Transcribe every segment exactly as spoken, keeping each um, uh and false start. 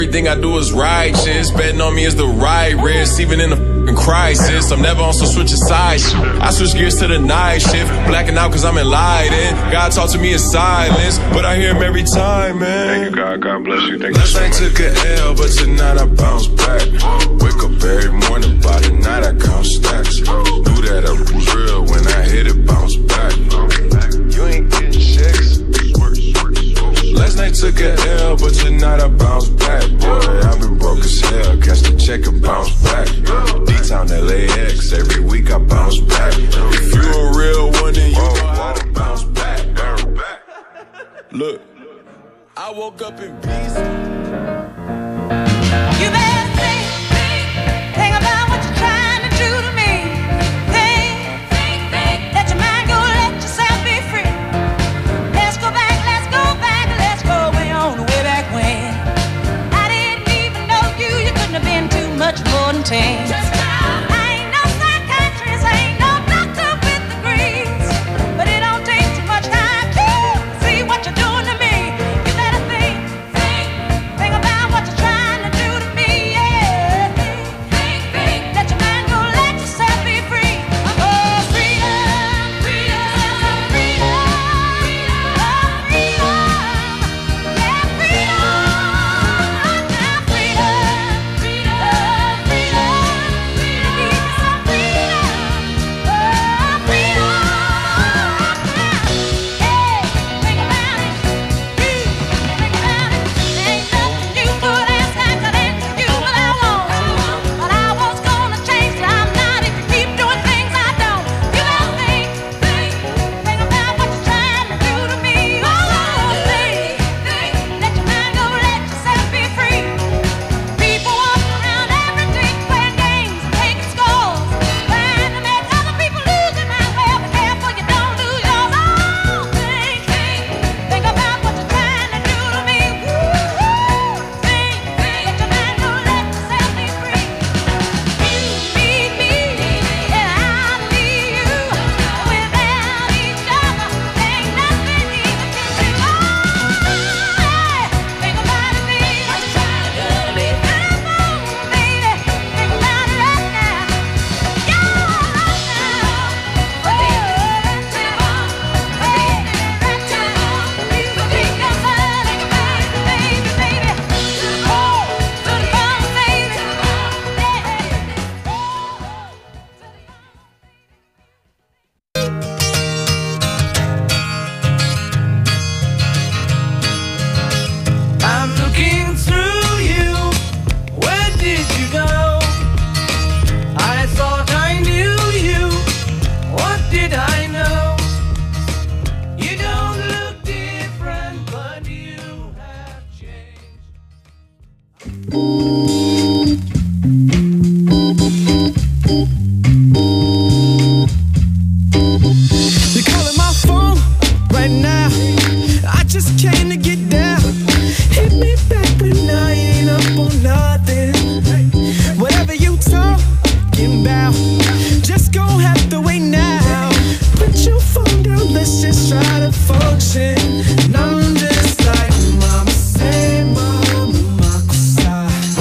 Everything I do is righteous. Betting on me is the right risk. Even in a f***ing crisis, I'm never on some switch aside shit. I switch gears to the night shift. Blacking out cause I'm enlightened. God talk to me in silence, but I hear him every time, man. Thank you, God. God bless you. Thank Last you so night much. took an L, but tonight I bounce back. Wake up every morning, by the night I count stacks. Knew that I was real when I hit it, bounce back. You ain't getting checks. Last night took an L, but tonight I bounce back. Boy, I've been broke as hell. Catch the check and bounce back. D-Town L A X, every week I bounce back. If you a real one, then you know how to bounce back. Look, I woke up in peace. You better think, think, think about what you're trying to do to me. Think, think, think, let your mind go, let yourself be free. Let's go back, let's go back, let's go way on, way back when. I didn't even know you, you couldn't have been too much more than ten. Just now. I ain't no psychiatrist, I ain't no doctor with degrees, but it don't take too much time to see what you're doing to me. You better think, think, think about what you're trying to do to me, yeah. Think, think, let your mind go, let yourself be free. Oh, freedom, freedom, freedom, oh, freedom, yeah, freedom, now freedom, freedom, freedom, freedom, give me some freedom, oh, freedom, hey, think about it, you, think about it, ain't nothing you could ask, I could answer you what I want, but I was gonna change, but I'm not if you keep doing things I don't. You better think, think, think about what you're trying to do to me, oh, think, think, let your mind go, let yourself be free. People walk around every day playing games and taking scores, trying to make other people lose their mind. Well, be careful you don't lose yours. Oh, think, think, think about what you're trying to do to me. Woo-hoo. Think, think, let your mind go, let yourself be free. You need me, and I need you. Without each other, ain't nothing even can do. Oh, think about it, baby. What you trying to do to me? Come on, baby. Think about it right now. Yeah, right now. Oh, right to the bone. Baby, right to the bone. You think you're funny, baby, baby. Oh, to the bone, baby. I'm looking through you. Where did you go? I thought I knew you. What did I know? You don't look different, but you have changed. You're calling my phone right now. I just came to get down. Hit me back when I ain't up on nothing. Whatever you talking about, just gon' have to wait now. Put your phone down, let's just try to function. And I'm just like, mama say, mama, makusa.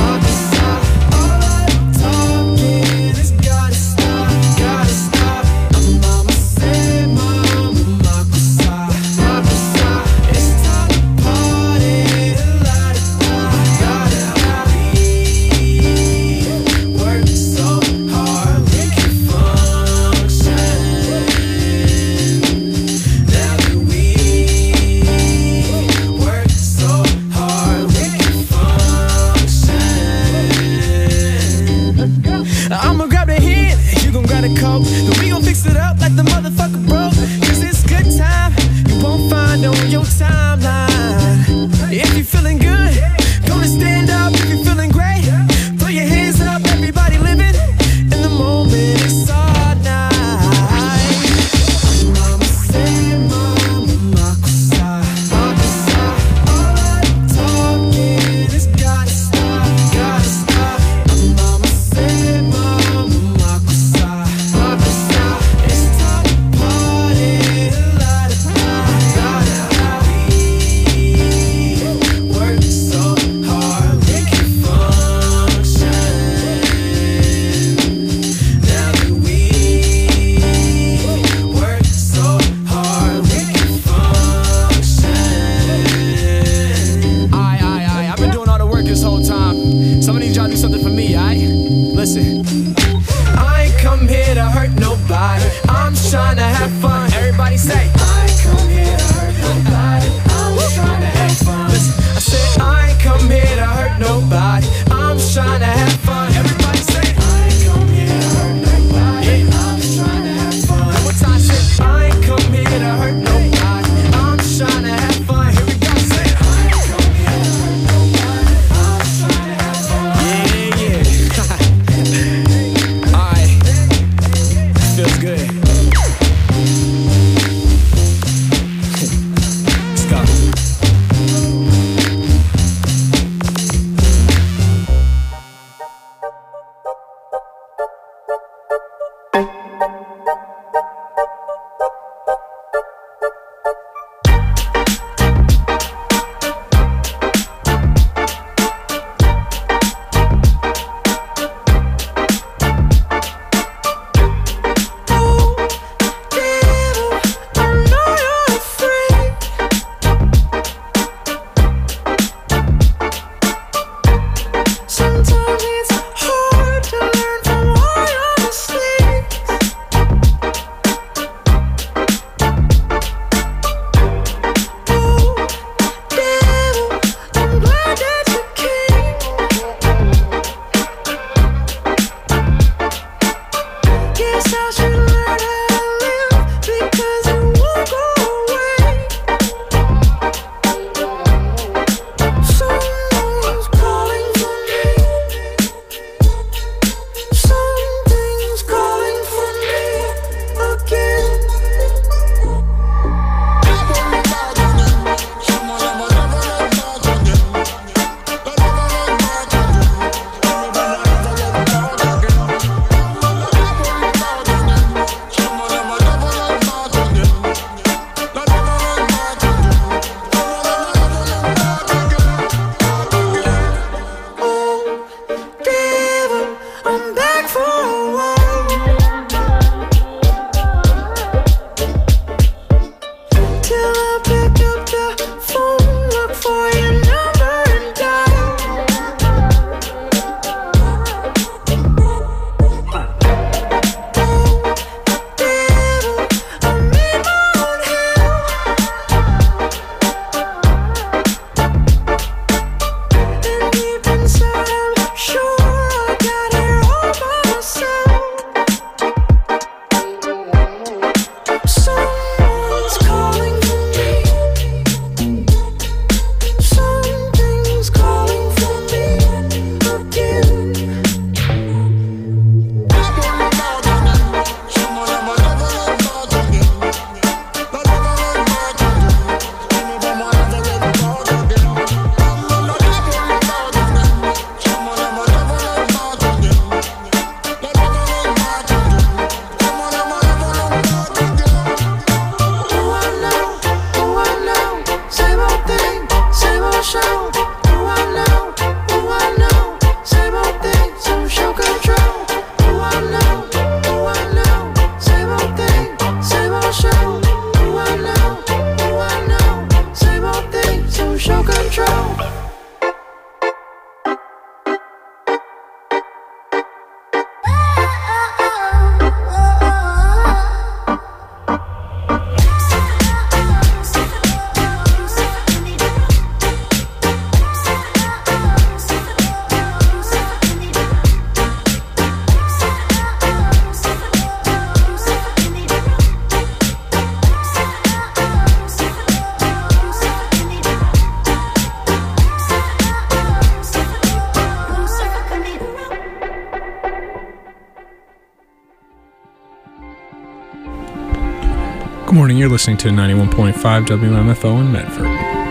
morning, you're listening to ninety-one point five W M F O in Medford.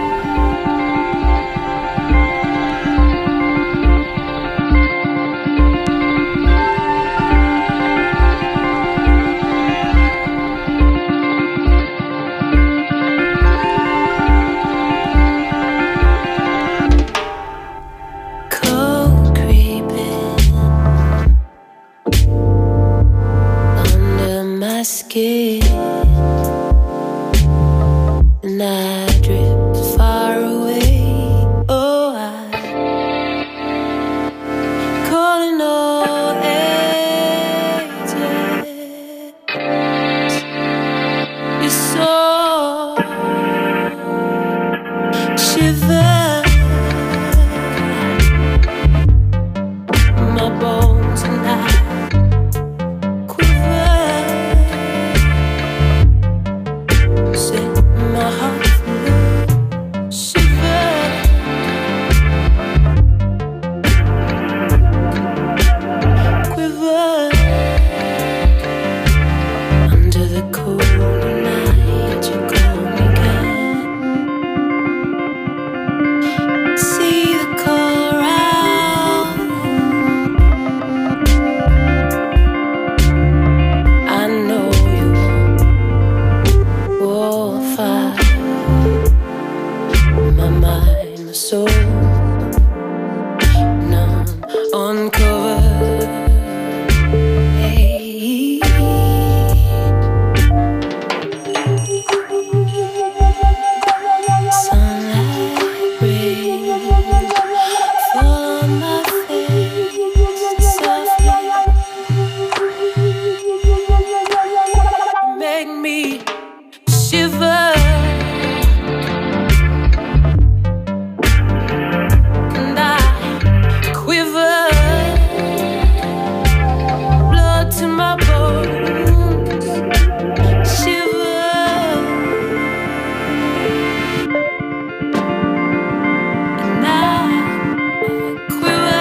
Cold creeping under my skin, and I drift far away. Oh, I calling all ages. You saw shiver my bones, and I quiver. Set my heart free, shiver. Quiver under the cold night. You call me again. See the color out. I know you won't. Oh, fire. My mind, my soul, numb, uncovered. Hey. Sunlight, rain, fall on my face softly. Make me shiver, and I quiver. Blood to my bones, shiver, and I quiver.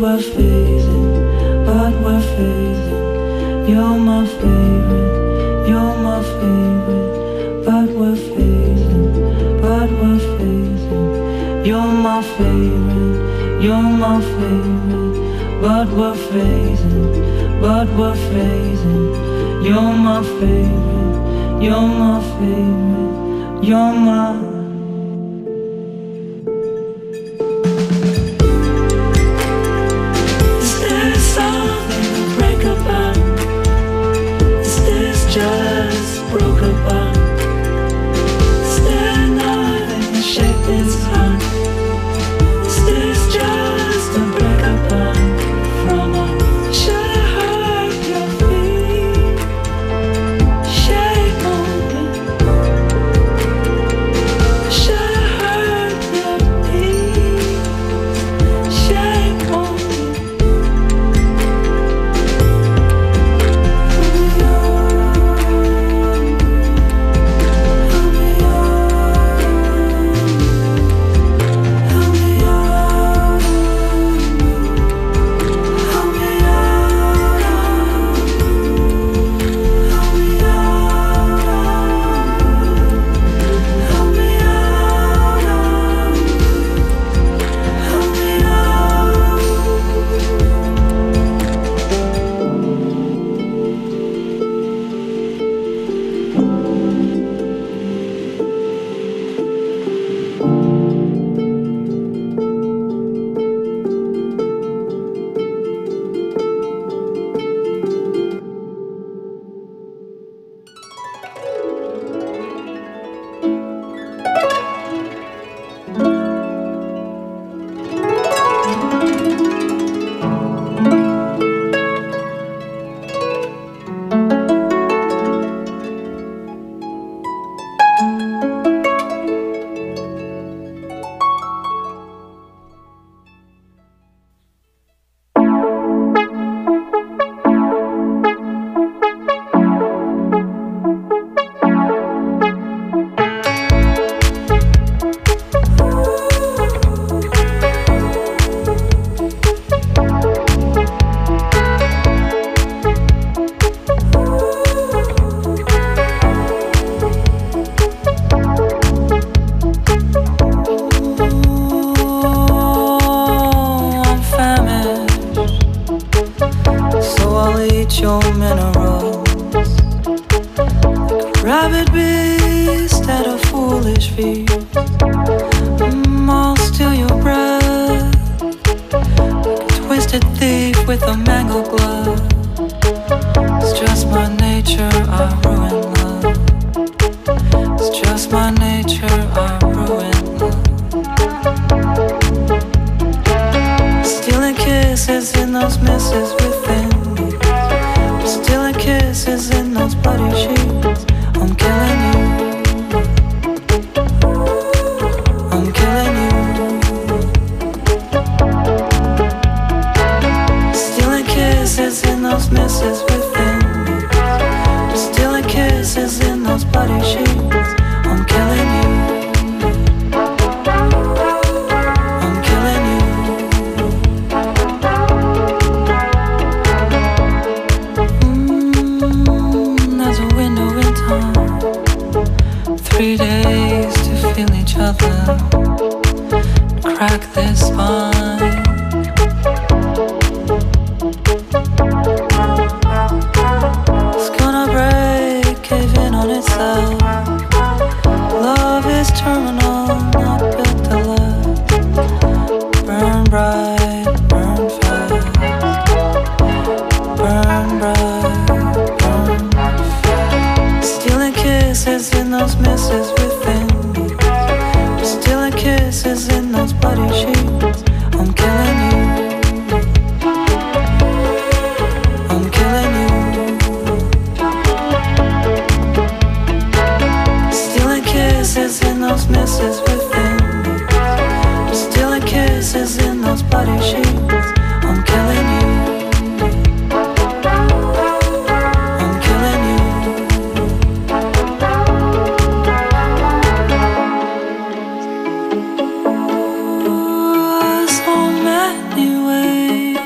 we're fading, but we're fading. You're my favorite, you're my favorite, but we're fading, but we're fading. You're my favorite, you're my favorite, but we're fading, but we're fading. You're my favorite, you're my favorite, you're my. Is there something to break about? Is this just broke apart? Is there nothing to shake this heart? Is this just a break apart from a should I hurt your feet? Shake on me. Should I hurt your feet? Shake on me. Your minerals, like a rabid beast at a foolish feast. Mm, I'll steal your breath, like a twisted thief with a mangled glove. It's just my nature, I ruin love. It's just my nature, I ruin love. Stealing kisses in those misses within. Stealing kisses in those bloody sheets. I'm killing you. I'm killing you. Stealing kisses in those misses within me. Stealing kisses in those bloody sheets. I'm killing you. I'm killing you. Three days to feel each other, crack this spine. It's gonna break, cave in on itself. Love is terminal, not built to last. Burn bright, burn fast. Burn bright, burn fast. Stealing kisses in those misses within me. Stealing kisses in those bloody sheets. I'm killing you. I'm killing you. Stealing kisses in those misses within me. Stealing kisses in those bloody sheets. I'm killing you. I'm killing you. So many ways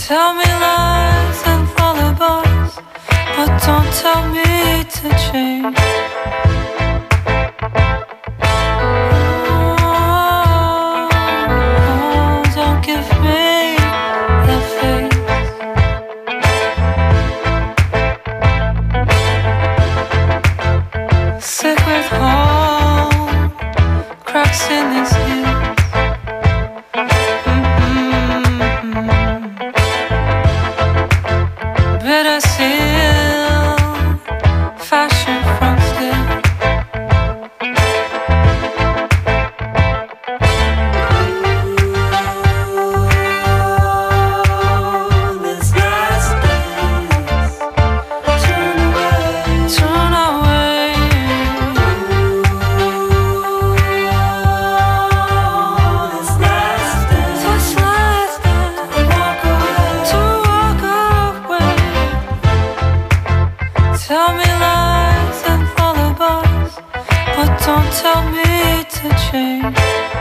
Tell me lies and lullabies, but don't tell me to change. Oh, don't give me the face. Sick with home, cracks in his heels. Bitter seal, fashion from steel. This last dance, turn away, turn away. This last dance, this last dance, walk away, to walk away. Tell me lies and lullabies, but don't tell me to change.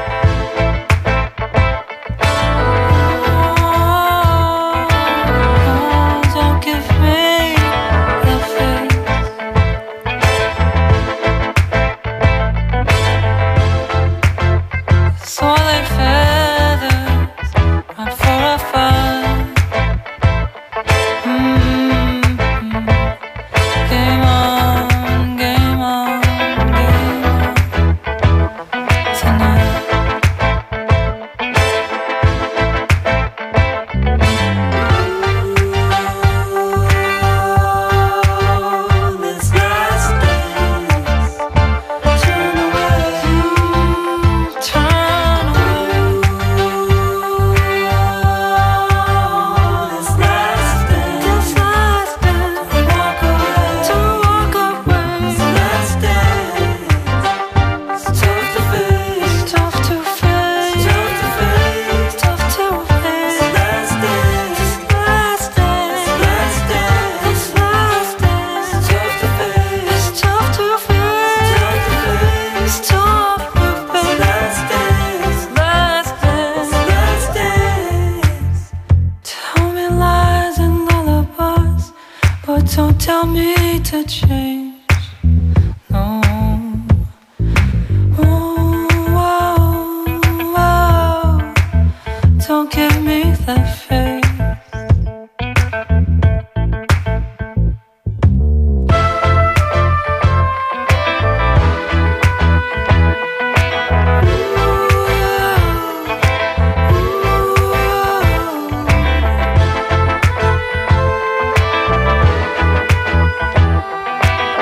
Oh, don't give me the face. Soiled feathers, run for a fight. Mm-hmm. Game on, game on, game on tonight. This last dance, turn away, turn away. This last dance, this last dance, walk away, to walk away. This last dance, it's tough to face, tough to face, tough to face, tough to face. This last dance, this last dance, last dance, this last dance, it's tough to face, it's tough to face, tough to face, it's tough to face. Last dance, last dance, last dance. Tell me lies and lullabies, but don't tell me to change. No. Oh, oh, oh. Don't give me that face. Ooh, ooh, ooh.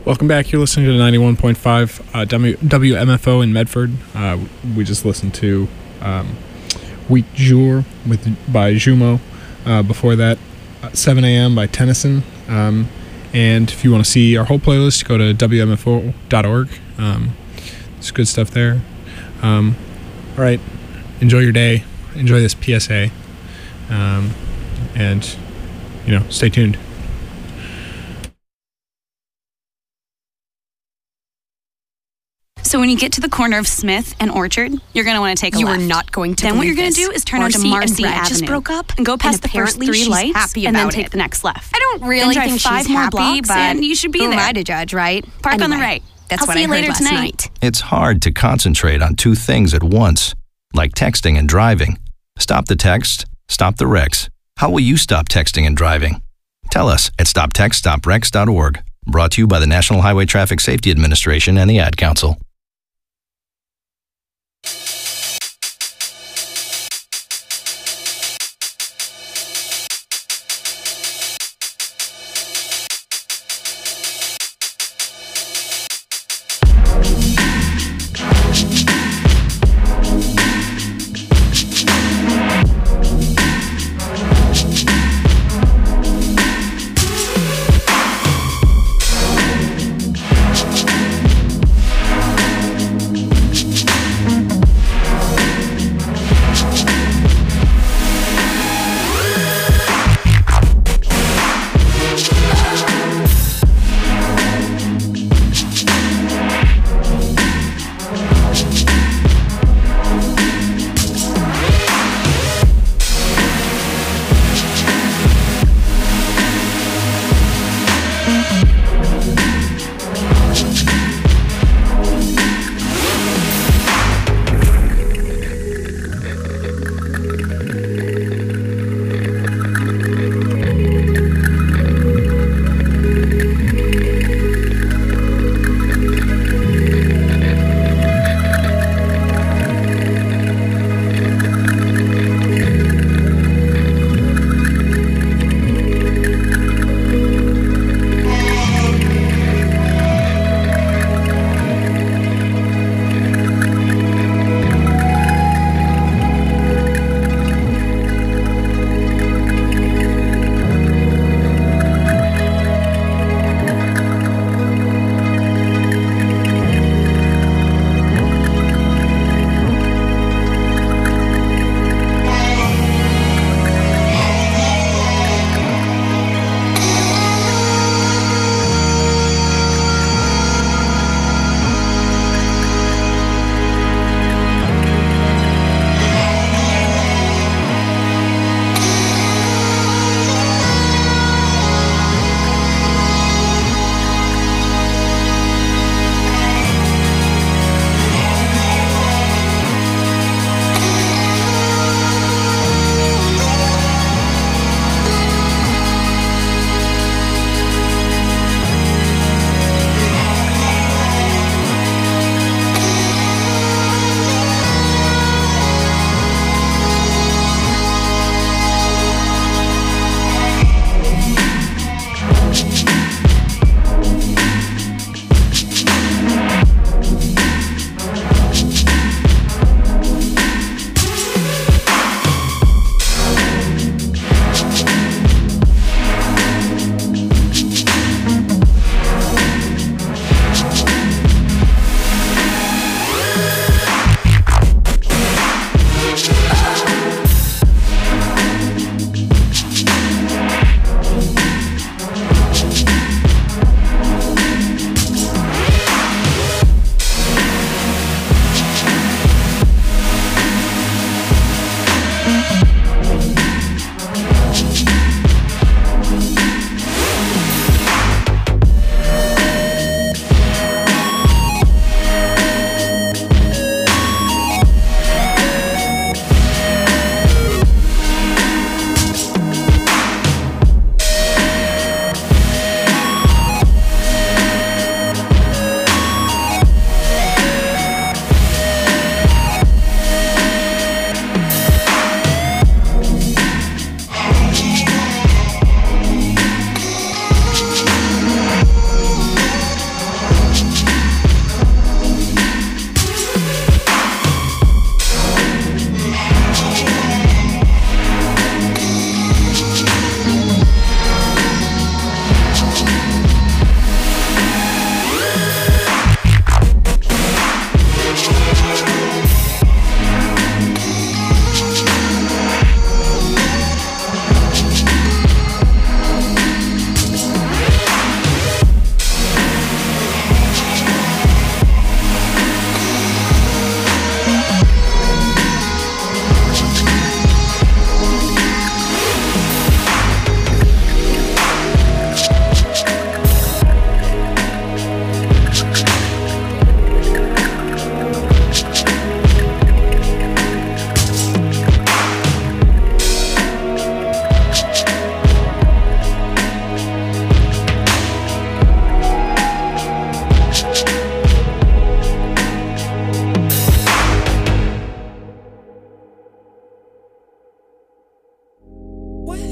Welcome back. You're listening to ninety-one point five uh, w- W M F O in Medford. Uh, we just listened to um, Week Jour with by Jumo. Uh, before that, uh, seven a.m. by Tennyson. Um, and if you want to see our whole playlist, go to W M F O dot org. Um, there's good stuff there. Um, all right. Enjoy your day. Enjoy this P S A. Um, and, you know, stay tuned. So when you get to the corner of Smith and Orchard, you're going to want to take a You left. are not going to Then what believe you're going to this. do is turn onto Marcy and Marcy Brad Avenue. just broke up, and go past and the first apparently three she's lights, happy and then about take it. the next left. I don't really then drive think five she's more happy, blocks, but and you should be who am there. I to judge, right? Park on the Anyway, right. That's I'll what see I you heard later last tonight. night. It's hard to concentrate on two things at once, like texting and driving. Stop the text, stop the wrecks. How will you stop texting and driving? Tell us at stop text stop wrecks dot org. Brought to you by the National Highway Traffic Safety Administration and the Ad Council.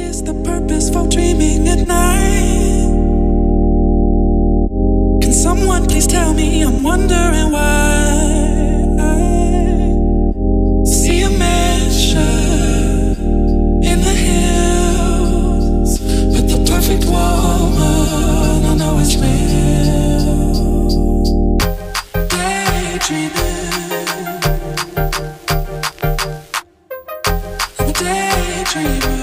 is the purpose for dreaming at night? Can someone please tell me? I'm wondering why. I see a mansion in the hills with the perfect woman. I know it's real. Daydreaming, I'm a daydreamer.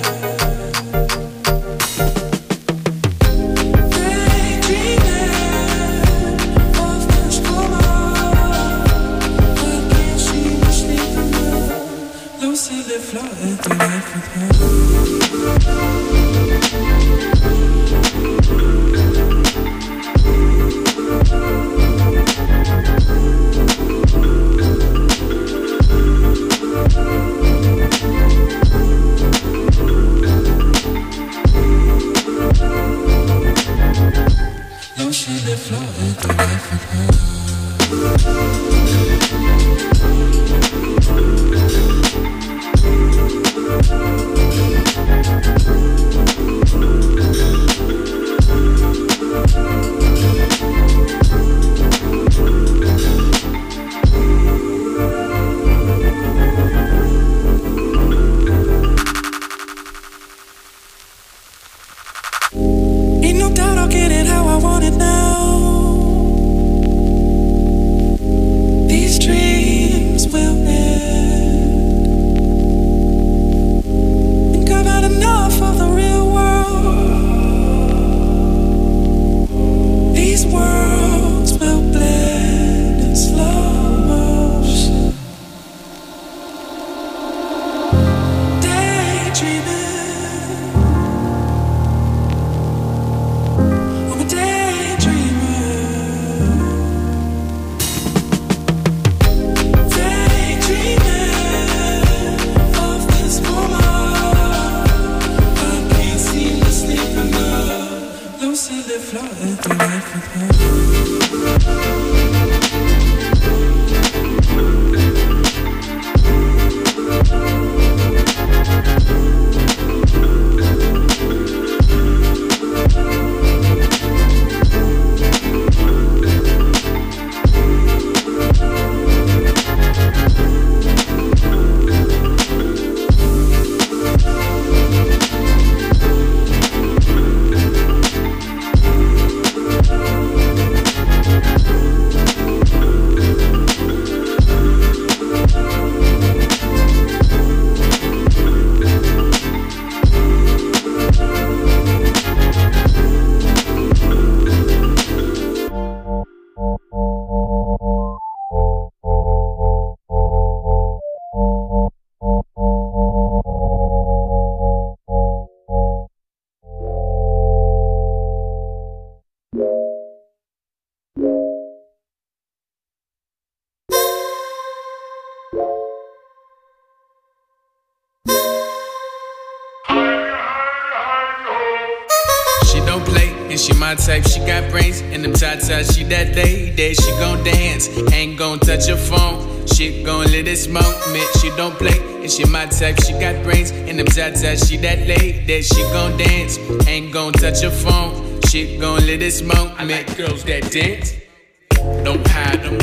She my type, she got brains and them tatas. She that lady, she gon' dance, ain't gon' touch her phone. She gon' let it smoke, man. She don't play, and she my type. She got brains and them tatas. She that lady, she gon' dance, ain't gon' touch her phone. She gon' let it smoke, man. I like girls that dance, don't hide or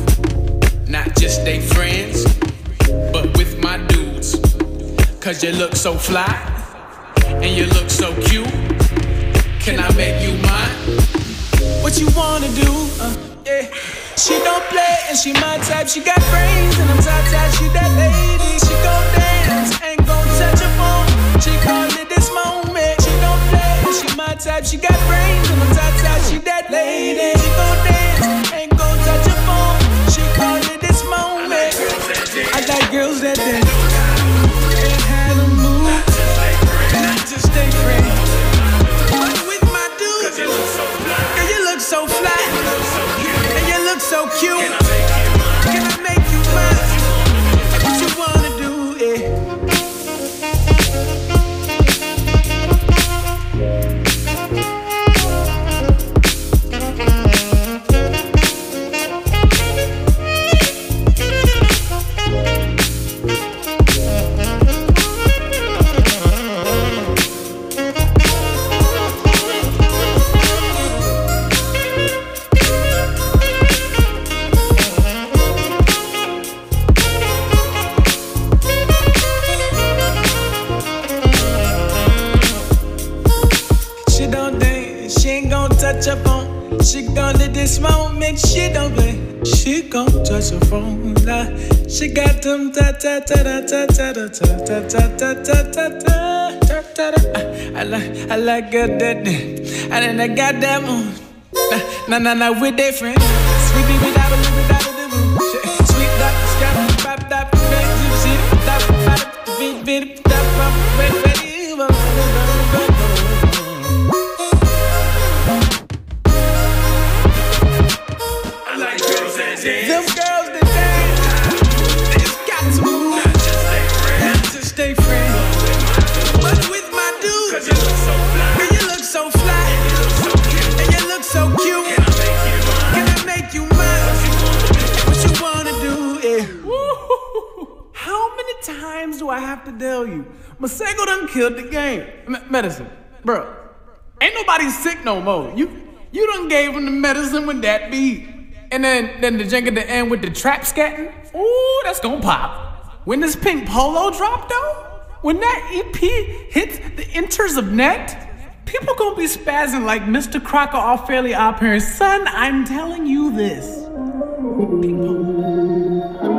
move. Not just they friends, but with my dudes. Cause you look so fly, and you look so cute. Can I make you mine? What you wanna do? Uh, yeah. She don't play and she my type. She got brains and I'm tight. She that lady. She gon' dance, ain't gon' touch her phone. She call it this moment. She don't play and she my type. She got brains and I'm tight. She that lady. She gon' dance, ain't gon' touch her phone. She call it this moment. I like girls that dance. Ain't had a move, not just stay friends. So fly, and you look so cute. Can I make you mine? What you wanna do? Yeah. touch her phone. She gon' let this moment, she don't play. She gon' touch her phone. Nah. She got them ta ta ta ta ta ta ta ta ta ta ta ta ta ta ta. I like, I like good that day. And then I got that moon. Nah, nah, nah, we're different. Sweet baby, da ba da ba da ba da. Sweet dot, sky, pop, dot, bang, shit, dot, dot, beat, beat, dot, bump, ready, ready, bump, bump, bump. Them girls that dance, they just got to move. Not just stay friends, not just stay friends. But with my dude, cause you look so fly, and you look so fly, and you look so cute, and you look so cute. Can I make you mine? What you wanna do? Yeah. How many times do I have to tell you? Masego done killed the game. M- medicine, bro. Ain't nobody sick no more. You, you done gave him the medicine with that beat. And then, then the jink at the end with the trap scatting. Ooh, that's gonna pop. When this pink polo drop though, when that E P hits the enters of net, people gonna be spazzing like Mister Crocker off Fairly Odd Parents. Son, I'm telling you this. Pink polo.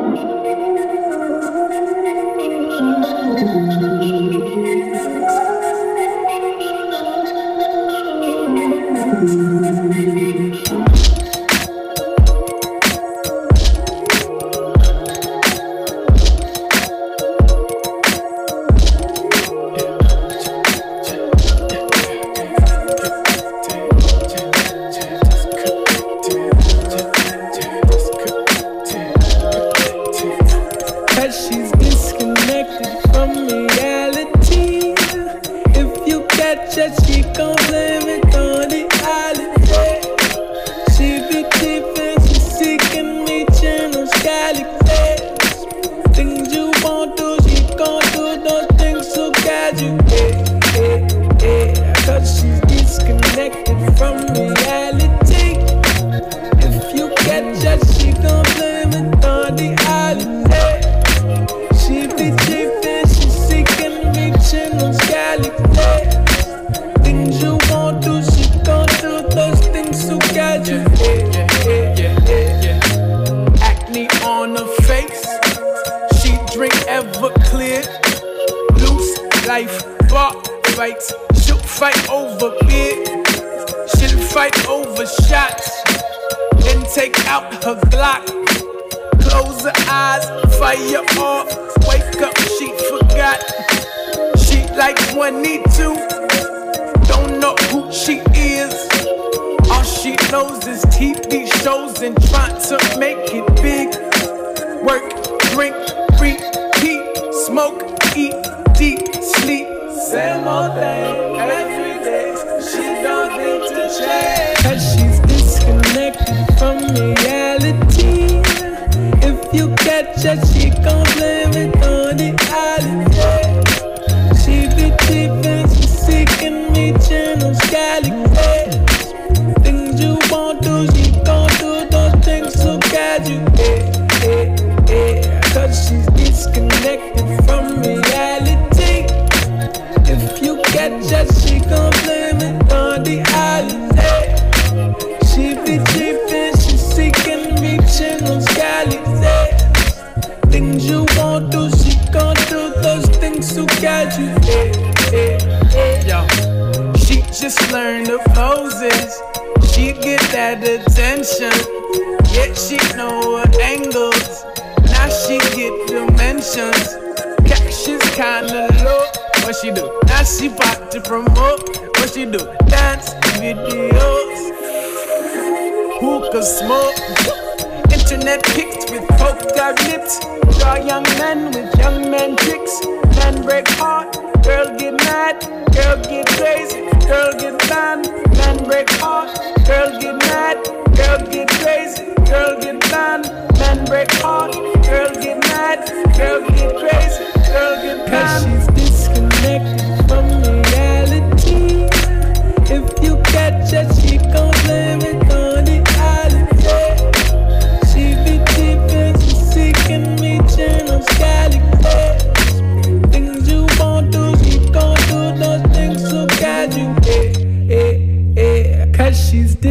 She's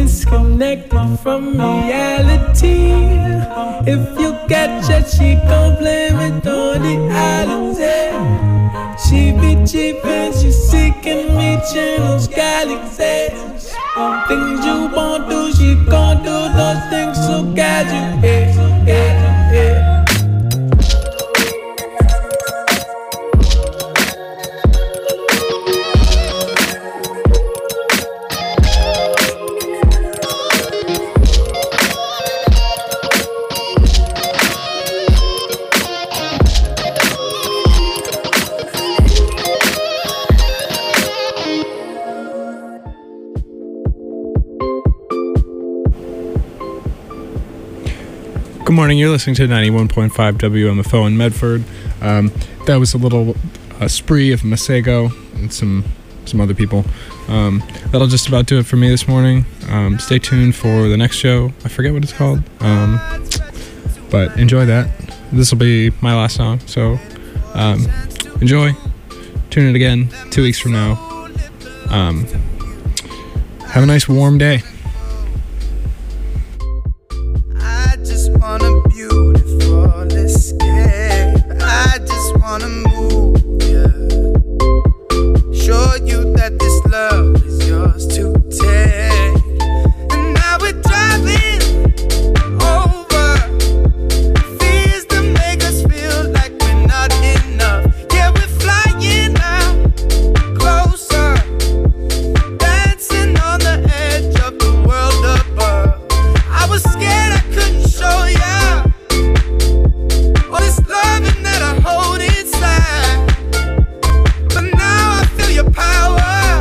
disconnect me from reality. If you catch it, she gon' blame it on the island. She be cheap and she seeking me channels, galaxies. Things you won't do, she gon' do those things so gadget. Yeah, yeah, yeah. Good morning, you're listening to ninety-one point five W M F O in Medford. Um, that was a little uh, spree of Masego and some some other people. Um, that'll just about do it for me this morning. Um, stay tuned for the next show. I forget what it's called, um, but enjoy that. This will be my last song, so um, enjoy. Tune in again two weeks from now. Um, have a nice warm day. Want a beautiful escape. I just wanna move, yeah. Show you that this love is yours to take. And now we're driving over fears that make us feel like we're not enough. Yeah, we're flying now, closer, dancing on the edge of the world above. I was scared I couldn't show you all this loving that I hold inside, but now I feel your power.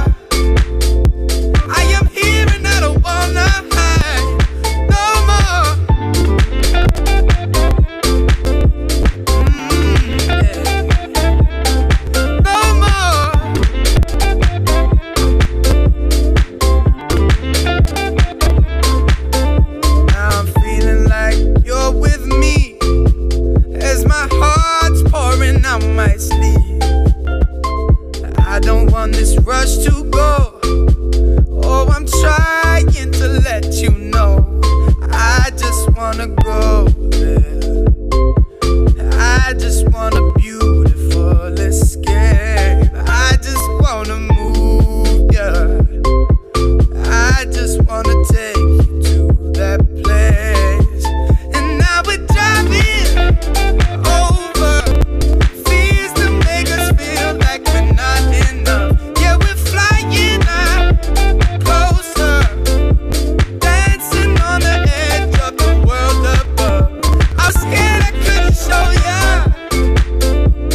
I am here and I don't wanna hide no more. Mm, yeah. No more. Now I'm feeling like you're with me as my heart's pouring out my sleeve. I don't want this rush to go. Oh, I'm trying to let you know I just wanna go there. I just want a beautiful escape. I just wanna move, yeah. I just wanna take you to that place. And now we're driving over fears that make us feel like we're not enough. Yeah, we're flying now, closer, dancing on the edge of the world above. I was scared I couldn't show ya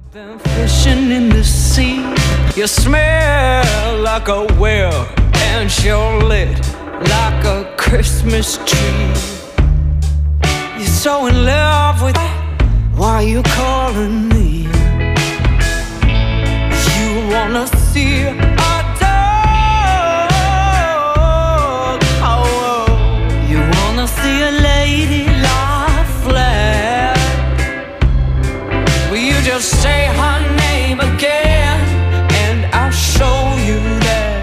Fishing in the sea, you smell like a whale, and you're lit like a Christmas tree. You're so in love with why you calling me? You wanna see a dog? Oh, you wanna see a lady lie flat? Will you just say her name again, and I'll show you that?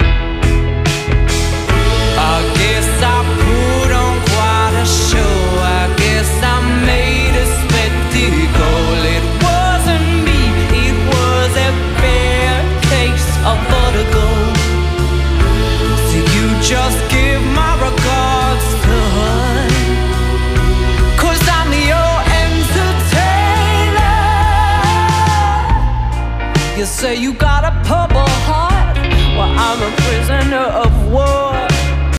I guess I put on quite a show. I guess I made a spectacle. It wasn't me, it was a fair case of vertigo. So you just give my regards to her, 'cause I'm your entertainer. You say you got a purple heart, well I'm a prisoner of